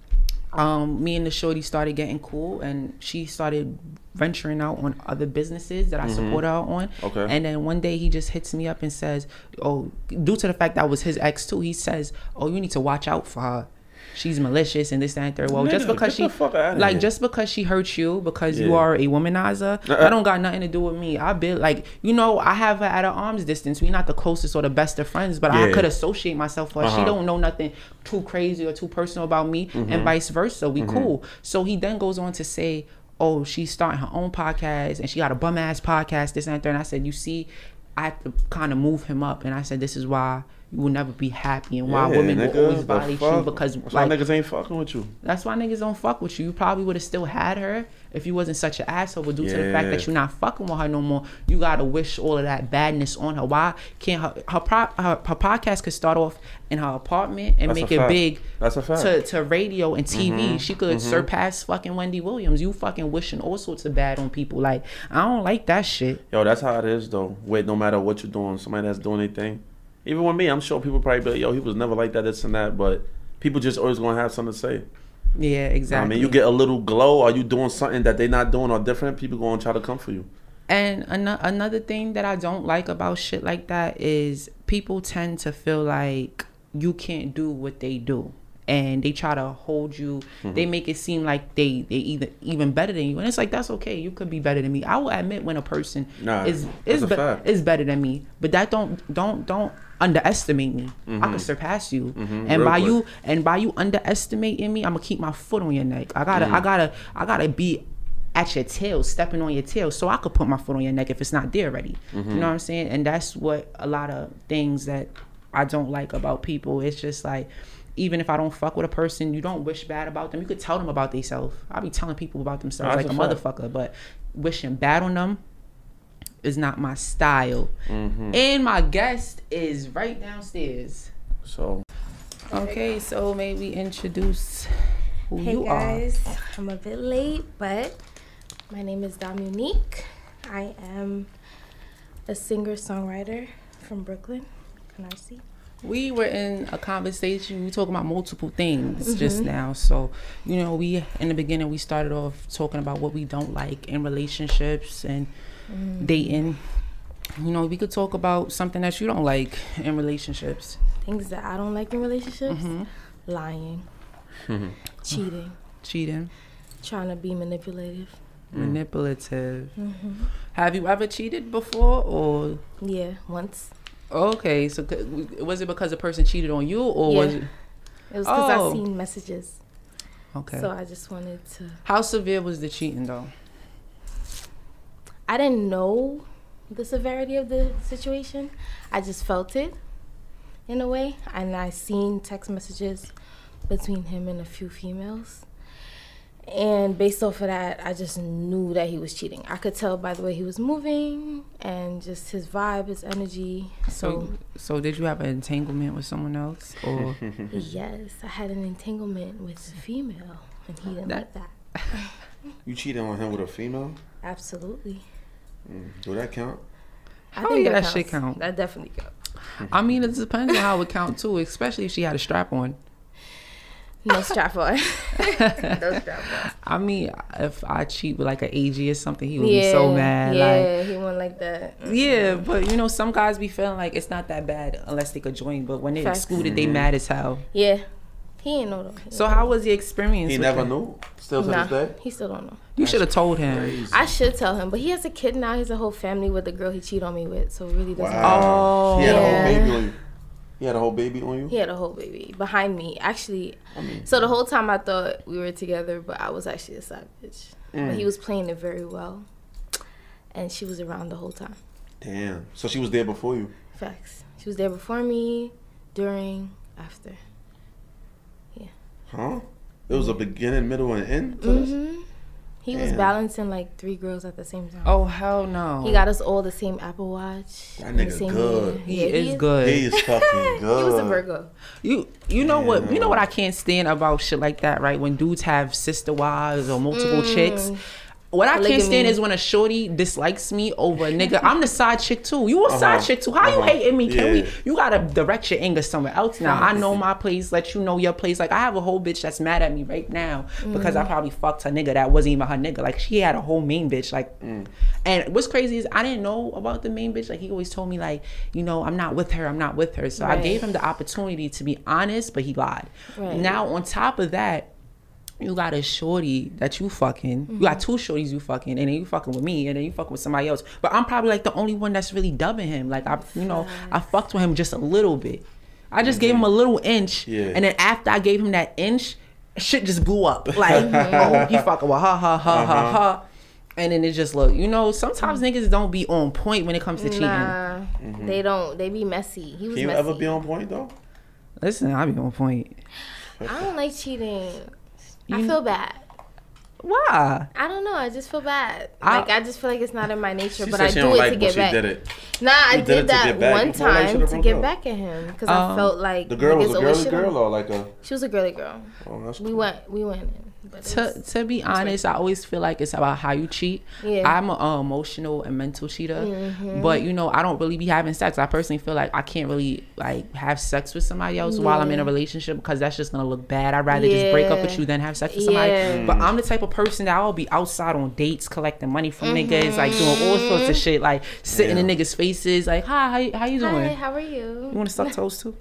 Me and the shorty started getting cool, and she started venturing out on other businesses that I support her on. Okay. And then one day he just hits me up and says, oh, due to the fact that I was his ex too, he says, oh, you need to watch out for her. She's malicious and this, that, and third. Well, just because she hurt you, because you are a womanizer, that don't got nothing to do with me. I have her at an arm's distance. We're not the closest or the best of friends, but I could associate myself with her. She don't know nothing too crazy or too personal about me, and vice versa. We cool. So he then goes on to say, oh, she's starting her own podcast and she got a bum ass podcast, this and that. And I said, you see, I have to kind of move him up. And I said, this is why you will never be happy and why women will always violate you, because that's why niggas ain't fucking with you. That's why niggas don't fuck with you. You probably would have still had her if you wasn't such an asshole, but due to the fact that you're not fucking with her no more, you gotta wish all of that badness on her. Why can't her podcast could start off in her apartment and make it big to radio and TV. She could surpass fucking Wendy Williams. You fucking wishing all sorts of bad on people. Like, I don't like that shit. Yo, that's how it is though. Wait, no matter what you're doing, somebody that's doing anything. Even with me, I'm sure people probably be like, yo, he was never like that, this and that, but people just always gonna have something to say. Yeah, exactly. I mean, you get a little glow, or you doing something that they not doing or different, people gonna try to come for you. And another thing that I don't like about shit like that is people tend to feel like you can't do what they do. And they try to hold you. They make it seem like they even better than you, and it's like, that's okay. You could be better than me. I will admit when a person is better than me, but that don't underestimate me. I could surpass you, and by you underestimating me, I'm gonna keep my foot on your neck. I gotta be at your tail, stepping on your tail, so I could put my foot on your neck if it's not there already. You know what I'm saying? And that's what a lot of things that I don't like about people. It's just like, even if I don't fuck with a person, you don't wish bad about them. You could tell them about themselves. I be telling people about themselves like a motherfucker, but wishing bad on them is not my style. And my guest is right downstairs. So, okay, so maybe introduce who you are. Hey guys, I'm a bit late, but my name is Dominique. I am a singer-songwriter from Brooklyn, Canarsie. We were in a conversation. We talking about multiple things just now. So, we in the beginning we started off talking about what we don't like in relationships and dating. We could talk about something that you don't like in relationships. Things that I don't like in relationships: lying, cheating, trying to be manipulative. Have you ever cheated before, or? Yeah, once. Okay, so was it because a person cheated on you, or was it? It was because I seen messages. Okay. So I just wanted to. How severe was the cheating though? I didn't know the severity of the situation. I just felt it in a way, and I seen text messages between him and a few females. And based off of that, I just knew that he was cheating. I could tell by the way he was moving and just his vibe, his energy. So did you have an entanglement with someone else, or? Yes, I had an entanglement with a female, and he didn't like that. You cheated on him with a female? Absolutely. Do that count? I think that shit count. That definitely counts. I mean, it depends on how it count too, especially if she had a strap on. No strap on. No strap on. I mean, if I cheat with like an AG or something, he would be so mad. Yeah, he wouldn't like that. Yeah, but some guys be feeling like it's not that bad unless they could join. But when they excluded, they mad as hell. Yeah. He ain't know though. So how was the experience? He never knew? Still to this day? He still don't know. You should have told him. Crazy. I should tell him, but he has a kid now. He has a whole family with the girl he cheated on me with, so it really doesn't matter. Oh. He had a whole baby on you? He had a whole baby on you? He had a whole baby behind me. Actually, so the whole time I thought we were together, but I was actually a side bitch. But he was playing it very well. And she was around the whole time. Damn. So she was there before you? Facts. She was there before me, during, after. Yeah. Huh? It was a beginning, middle, and end to this? He was balancing like 3 girls at the same time. Oh hell no. He got us all the same Apple Watch. That nigga same good. He is good. He is fucking good. He was a Virgo. You know what? You know what I can't stand about shit like that, right? When dudes have sister wives or multiple chicks. What I can't stand is when a shorty dislikes me over a nigga. I'm the side chick too. You a side chick too. How you hating me? Can we? You gotta direct your anger somewhere else now. I know my place. Let you know your place. Like I have a whole bitch that's mad at me right now because I probably fucked her nigga that wasn't even her nigga. Like she had a whole main bitch. Like, and what's crazy is I didn't know about the main bitch. Like he always told me like, you know, I'm not with her. I'm not with her. So I gave him the opportunity to be honest, but he lied. Now on top of that, you got a shorty that you fucking, you got 2 shorties you fucking, and then you fucking with me, and then you fucking with somebody else. But I'm probably like the only one that's really dubbing him. Like I fucked with him just a little bit. I just gave him a little inch, and then after I gave him that inch, shit just blew up. Like, oh, he fucking with ha. And then it just look, you know, sometimes niggas don't be on point when it comes to cheating. They don't. They be messy. He was Can you messy. ever be on point though? Listen, I be on point. I don't like cheating. I feel bad. Why? I don't know. I just feel bad. I just feel like it's not in my nature, but I she do don't it like, to get back. Did it. Nah, I did that one before, like, time to get back at him because I felt like the girl was a niggas girly girl or like a. She was a girly girl. Oh, that's We cool. went in. But To be honest, I always feel like it's about how you cheat. Yeah. I'm an emotional and mental cheater, but you know I don't really be having sex. I personally feel like I can't really like have sex with somebody else while I'm in a relationship because that's just gonna look bad. I'd rather just break up with you than have sex with somebody. But I'm the type of person that I'll be outside on dates collecting money from niggas, like doing all sorts of shit, like sitting in niggas' faces, like hi, how you doing? Hi, how are you? You want to suck toes too?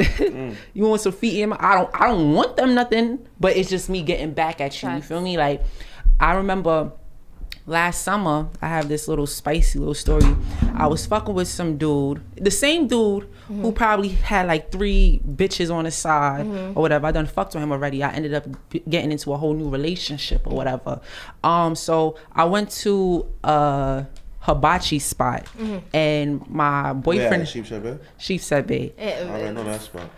You want some feet in my? I don't want them nothing, but it's just me getting back at you. You feel me? Like I remember last summer I have this little spicy little story. I was fucking with some dude, the same dude who probably had like 3 bitches on his side or whatever. I done fucked with him already. I ended up getting into a whole new relationship or whatever. So I went to hibachi spot and my boyfriend Sheepshead Bay. I already know that spot.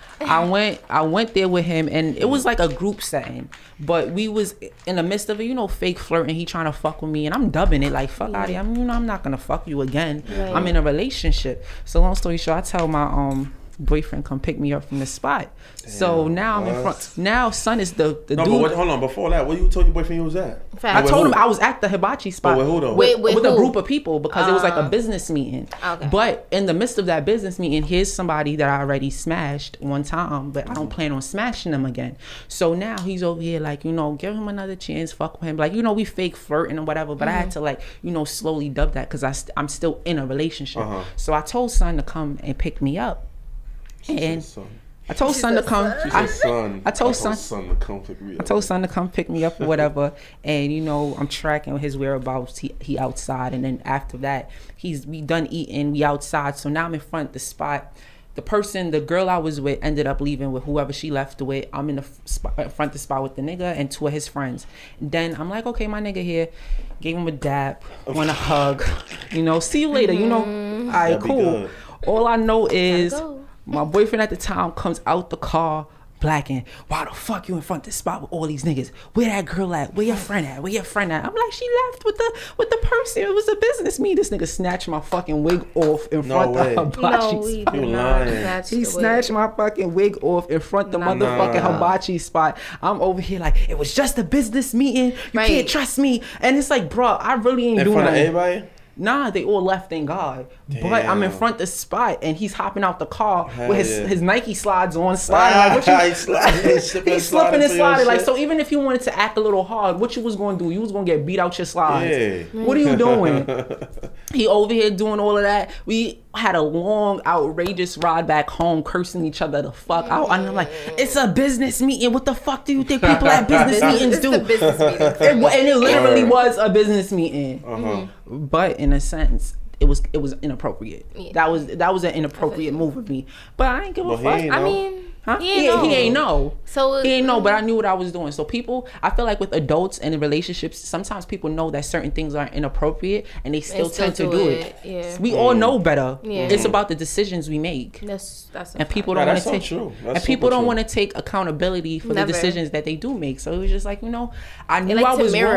I went there with him and it was like a group setting, but we was in the midst of it, you know, fake flirting. He trying to fuck with me and I'm dubbing it like fuck out of here. I'm not gonna fuck you again. I'm in a relationship. So long story short, I tell my boyfriend come pick me up from the spot. Damn, so now I'm in front. Now son is the dude. But hold on, before that, where you told your boyfriend you was at? I told him I was at the hibachi spot with a group of people because it was like a business meeting. Okay. But in the midst of that business meeting, here's somebody that I already smashed one time, but I don't plan on smashing them again. So now he's over here like, you know, give him another chance, fuck with him. Like, you know, we fake flirting or whatever, but I had to like, you know, slowly dub that because I'm still in a relationship. So I told son to come and pick me up. And I told son to come. I told son to come pick me up. I told son to come pick me up or whatever. And you know, I'm tracking his whereabouts. He outside, and then after that, we done eating. We outside. So now I'm in front of the spot. The girl I was with ended up leaving with whoever she left with. I'm in the front of the spot with the nigga and 2 of his friends. Then I'm like, okay, my nigga here. Gave him a dap, want a hug. You know, see you later. You know, all right, cool. All I know is my boyfriend at the time comes out the car blacking. Why the fuck you in front of the spot with all these niggas? Where that girl at? Where your friend at? Where your friend at? I'm like, she left with the person. It was a business meeting. This nigga snatched my fucking wig off in front of hibachi spot. You lying. He snatched my fucking wig off in front of the motherfucking hibachi spot. I'm over here like, it was just a business meeting. You can't trust me. And it's like, bro, I really ain't doing that. In front of everybody? Nah, they all left, thank God. Damn. But I'm in front of the spot and he's hopping out the car with his Nike slides on, sliding. Like, what he's slipping and sliding. Like, so even if you wanted to act a little hard, what you was going to do? You was going to get beat out your slides. Yeah. What are you doing? He over here doing all of that. We had a long, outrageous ride back home, cursing each other the fuck out. And I'm like, it's a business meeting. What the fuck do you think people at business meetings do? It's a business meeting. And it literally was a business meeting. But in a sense, it was inappropriate. Yeah. That was an inappropriate move of me. But I ain't give a fuck. I mean, he ain't know. So he ain't know, but I knew what I was doing. So people, I feel like with adults and in relationships, sometimes people know that certain things are inappropriate and they still tend to do it. Yeah. We all know better. Yeah. It's about the decisions we make. That's and people don't want to take and people don't want to take accountability for the decisions that they do make. So it was just like, you know, I knew I was wrong.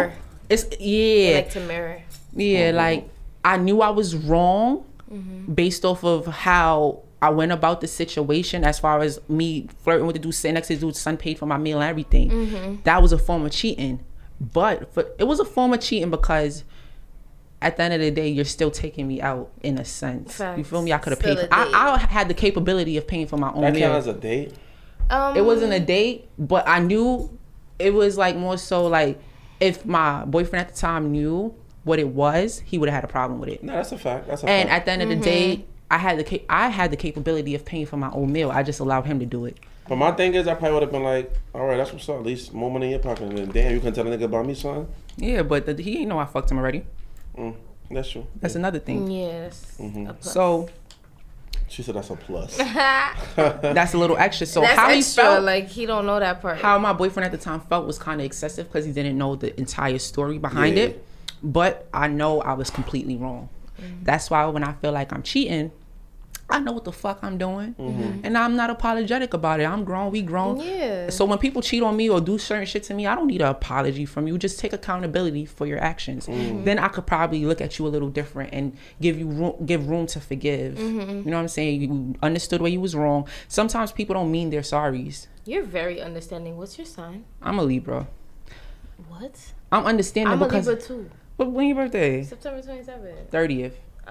It's like to mirror. Yeah, like I knew I was wrong based off of how I went about the situation, as far as me flirting with the dude, sitting next to the dude's son, paid for my meal and everything. That was a form of cheating. But it was a form of cheating because at the end of the day, you're still taking me out in a sense. Facts. You feel me? I could have paid. I had the capability of paying for my own meal. That counts as a date? It wasn't a date, but I knew it was like more so like if my boyfriend at the time knew what it was, he would have had a problem with it. No, that's a fact. And at the end of the day, I had the capability of paying for my own meal. I just allowed him to do it. But my thing is, I probably would have been like, all right, that's what's up. At least more money in your pocket. And damn, you couldn't tell a nigga about me, son? Yeah, but he ain't know I fucked him already. That's true. That's another thing. Yes. So she said that's a plus. That's a little extra. So that's how extra, he felt, like he don't know that part. How my boyfriend at the time felt was kind of excessive because he didn't know the entire story behind it. But I know I was completely wrong. That's why when I feel like I'm cheating, I know what the fuck I'm doing, and I'm not apologetic about it. I'm grown, we grown. Yeah. So when people cheat on me or do certain shit to me, I don't need an apology from you. Just take accountability for your actions. Then I could probably look at you a little different and give room to forgive. You know what I'm saying? You understood where you was wrong. Sometimes people don't mean their sorries. You're very understanding. What's your sign? I'm a Libra. What? I'm understanding I'm because... a Libra too. But when your birthday? September 27th. 30th.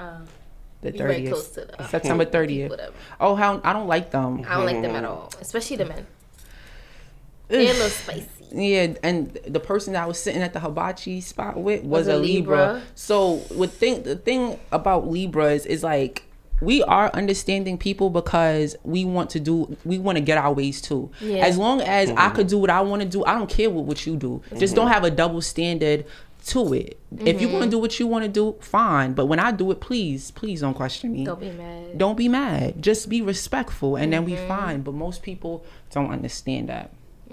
The 30th. Very close to the September 30th. Whatever. Oh, how I don't like them. I don't like them at all, especially the men. They're a little spicy. Yeah, and the person that I was sitting at the hibachi spot with was a Libra. So the thing about Libras is like we are understanding people because we want to get our ways too. Yeah. As long as I could do what I want to do, I don't care what you do. Just don't have a double standard to it. If you want to do what you want to do, fine. But when I do it, please don't question me. Don't be mad. Don't be mad. Just be respectful, and then we fine. But most people don't understand that.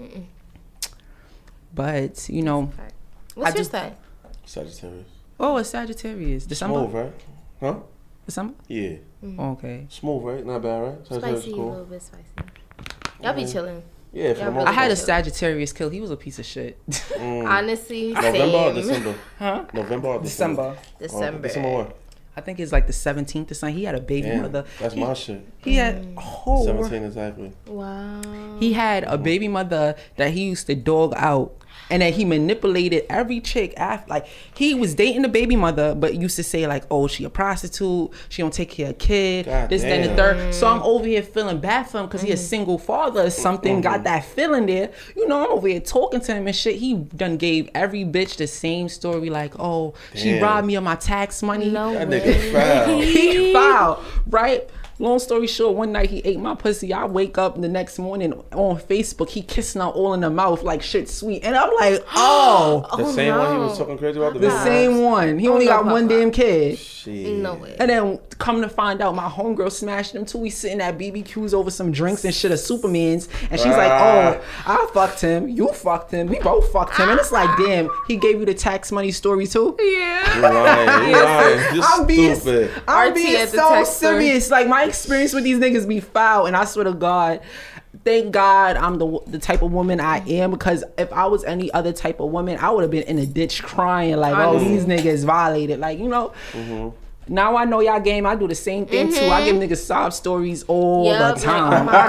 But you know, what's your sign? Sagittarius. Oh, it's Sagittarius. December. Smooth, right? Huh? December. Yeah. Okay. Smooth, right? Not bad, right? Spicy, cool. A little bit spicy. Y'all be chilling. Yeah, for the most I had a Sagittarius kill. He was a piece of shit. Honestly, November or same. December? Huh? November or December? December. December what? I think it's like the 17th or something. He had a baby mother. That's my shit. He had a whole 17 exactly. Wow. He had a baby mother that he used to dog out. And then he manipulated every chick after, like he was dating the baby mother, but used to say like, "Oh, she a prostitute. She don't take care of kid. This, then the third." So I'm over here feeling bad for him because he a single father or something. Got that feeling there. You know, I'm over here talking to him and shit. He done gave every bitch the same story, like, "Oh, she robbed me of my tax money." No that way. nigga foul. He foul, right? Long story short, one night he ate my pussy. I wake up the next morning on Facebook. He kissing her all in the mouth like shit sweet. And I'm like, oh. The same one he was talking crazy about? The same one. He only got one damn kid. Shit. No way. And then come to find out, my homegirl smashed him too. We sitting at BBQs over some drinks and shit of Supermans. And she's like, oh, I fucked him. You fucked him. We both fucked him. And it's like, damn, he gave you the tax money story too? Yeah. You're lying. You're lying. You're stupid. I'm being so serious. Like, my experience with these niggas be foul, and I swear to God, thank God I'm the type of woman I am, because if I was any other type of woman, I would have been in a ditch crying like, oh, these niggas violated. Like, you know, now I know y'all game. I do the same thing too. I give niggas sob stories all the time. Like,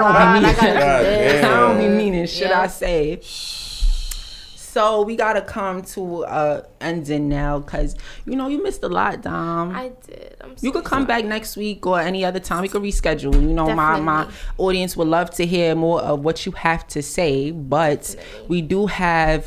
I don't be meaning shit I say. So we gotta come to ending now, cause you know you missed a lot, Dom. I did. You could come back next week or any other time. We could reschedule. You know, my audience would love to hear more of what you have to say, but we do have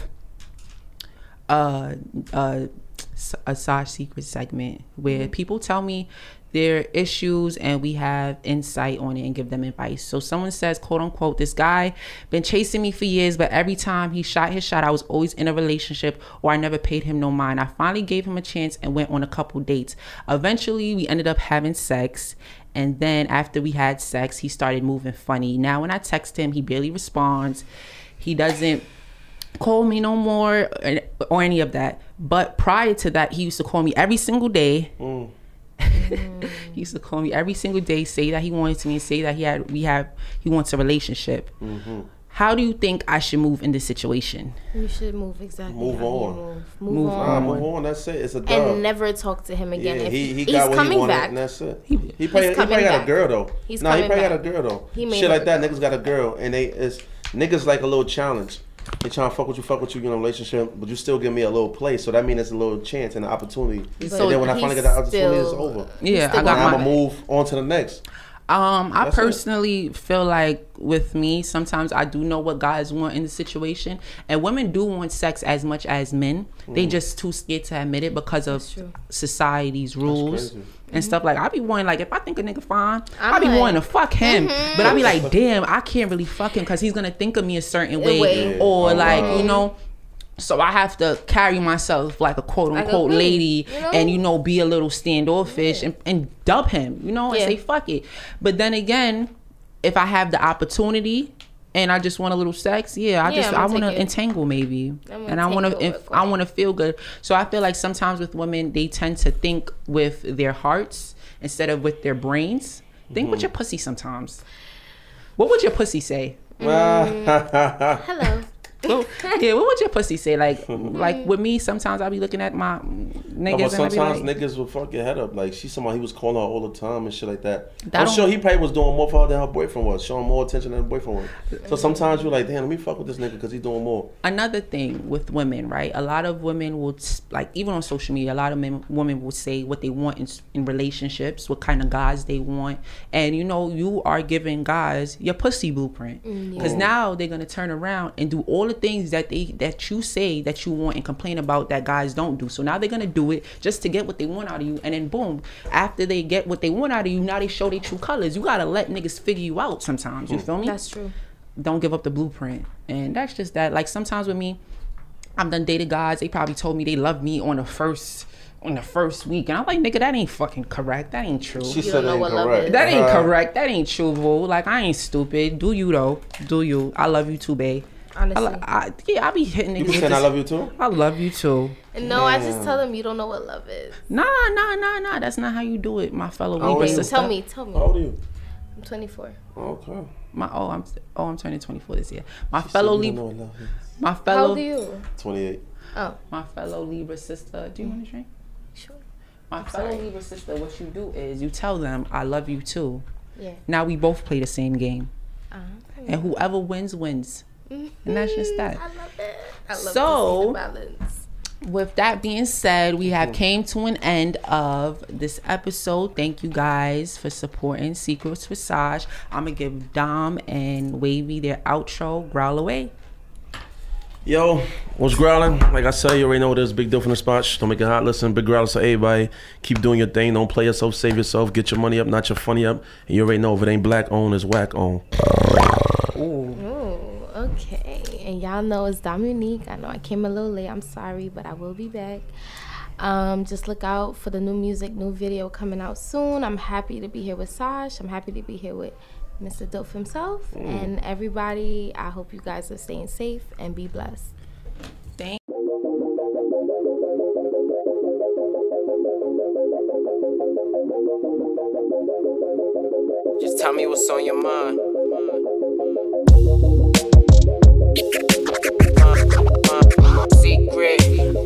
a Saj Secret segment where people tell me their issues and we have insight on it and give them advice. So someone says, quote unquote, this guy been chasing me for years, but every time he shot his shot, I was always in a relationship or I never paid him no mind. I finally gave him a chance and went on a couple dates. Eventually we ended up having sex, and then after we had sex, he started moving funny. Now when I text him, he barely responds. He doesn't call me no more or any of that. But prior to that, he used to call me every single day. He used to call me every single day, say that he wanted to me, say that he wants a relationship. how do you think I should move in this situation? You should move exactly. Move how on. you move on. Move on. That's it. It's a dub. And never talk to him again. Yeah, if he he's got what coming he wanted, back. and that's it. He probably got back. a girl though. He's he probably coming got a back. girl though. He made Shit like that, her niggas got a girl, and niggas like a little challenge. They trying to fuck with you, in a relationship, but you still give me a little play. So that means it's a little chance and an opportunity. So and then when I finally get that opportunity, it's over. Yeah, I'm gonna move on to the next. I personally feel like with me, sometimes I do know what guys want in the situation, and women do want sex as much as men. They just too scared to admit it because of society's rules and stuff. Like I be wanting, like if I think a nigga fine, I be wanting to fuck him, but I be like, damn, I can't really fuck him because he's gonna think of me a certain way, or like you know. So I have to carry myself like a quote unquote lady, and be a little standoffish and dub him, and say fuck it. But then again, if I have the opportunity and I just want a little sex, I want to entangle maybe, and I want to feel good. So I feel like sometimes with women, they tend to think with their hearts instead of with their brains. Think with your pussy sometimes. What would your pussy say? Hello. Well, what would your pussy say? Like with me, sometimes I'll be looking at my niggas. But sometimes like, niggas will fuck your head up. Like she's somebody he was calling her all the time and shit like that. I'm sure he probably was doing more for her than her boyfriend was, showing more attention than her boyfriend was. So sometimes you're like, damn, let me fuck with this nigga because he's doing more. Another thing with women, right? A lot of women will, like, even on social media, a lot of women will say what they want in relationships, what kind of guys they want, and you are giving guys your pussy blueprint because now they're gonna turn around and do all the things that you say that you want and complain about that guys don't do. So now they're gonna do it just to get what they want out of you, and then boom, after they get what they want out of you, now they show their true colors. You gotta let niggas figure you out sometimes. You feel me? That's true. Don't give up the blueprint, and that's just that. Like sometimes with me, I've done dated guys. They probably told me they love me on the first week, and I'm like, nigga, that ain't fucking correct. That ain't true. She said that ain't correct. That ain't correct. That ain't true, bro. Like I ain't stupid. Do you though? Do you? I love you too, babe. Honestly. I be hitting niggas. You be saying I love you too? I love you too. No, I just tell them you don't know what love is. Nah. That's not how you do it, my fellow Libra sister. Tell me. How old are you? I'm 24. Okay. I'm turning 24 this year. My fellow Libra. How old are you? 28. Oh. My fellow Libra sister. Do you want to drink? Sure. My fellow Libra sister, what you do is you tell them I love you too. Yeah. Now we both play the same game. And whoever wins. And that's just that. I love it. I love to see the balance. With that being said, we have came to an end of this episode. Thank you guys for supporting Secrets with Saj. I'm going to give Dom and Wavy their outro. Growl away. Yo, what's growling? Like I said, you already know there's big deal from the spot. Shh, don't make it hot. Listen, big growlers to everybody. Keep doing your thing. Don't play yourself. Save yourself. Get your money up, not your funny up. And you already know if it ain't black owned, it's whack owned. Okay, and y'all know it's Dominique. I know I came a little late. I'm sorry, but I will be back. Just look out for the new music, new video coming out soon. I'm happy to be here with Saj. I'm happy to be here with Mr. Dope himself. And everybody, I hope you guys are staying safe and be blessed. Thank Just tell me what's on your mind. Secret.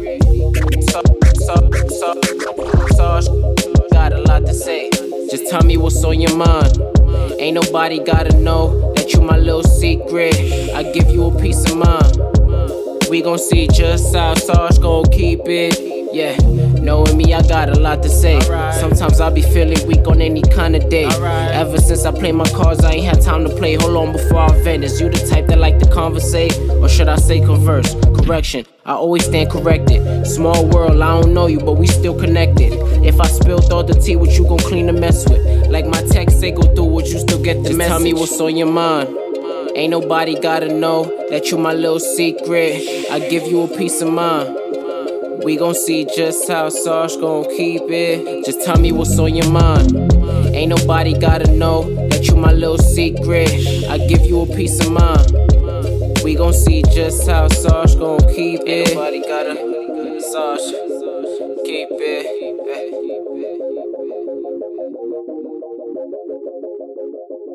Got a lot to say. Just tell me what's on your mind. Ain't nobody gotta know that you my little secret. I give you a peace of mind. We gon' see just how Saj gon' keep it. Yeah, knowing me, I got a lot to say. Sometimes I be feeling weak on any kind of day. Ever since I play my cards, I ain't had time to play. Hold on before I vent. Is you the type that like to conversate? Or should I say converse? Correction, I always stand corrected. Small world, I don't know you, but we still connected. If I spilled all the tea, what you gon' clean the mess with? Like my text say, go through, would you still get the message? Tell me what's on your mind. Ain't nobody gotta know that you my little secret. I give you a peace of mind. We gon' see just how Saj gon' keep it. Just tell me what's on your mind. Ain't nobody gotta know that you my little secret. I give you a peace of mind. We gon' see just how Saj gon' keep it. Ain't nobody gotta Saj keep it.